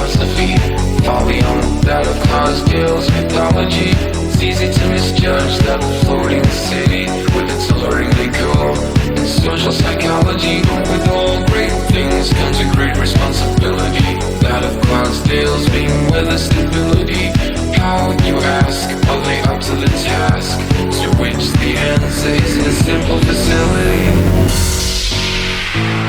philosophy, far beyond that of Clydesdale's mythology. It's easy to misjudge that floating city with its alluringly cool and social psychology. But with all great things comes a great responsibility, that of Clydesdale's being weather stability. How, you ask, are they up to the task? To which the answer is in a simple facility.